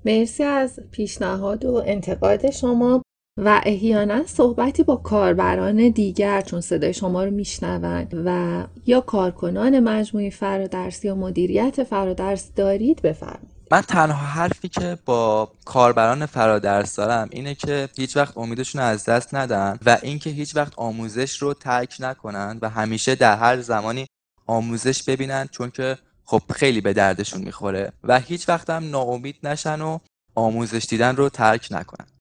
مرسی از پیشنهاد و انتقاد شما و احیانا صحبتی با کاربران دیگر چون صدای شما رو میشنون و یا کارکنان مجموعه فرادرس یا مدیریت فرادرس دارید بفرمایید. من تنها حرفی که با کاربران فرادرس دارم اینه که هیچ وقت امیدشون رو از دست ندن و اینکه هیچ وقت آموزش رو ترک نکنن و همیشه در هر زمانی آموزش ببینن، چون که خب خیلی به دردشون میخوره و هیچ وقت هم ناامید نشن و آموزش دیدن رو ترک نکنن.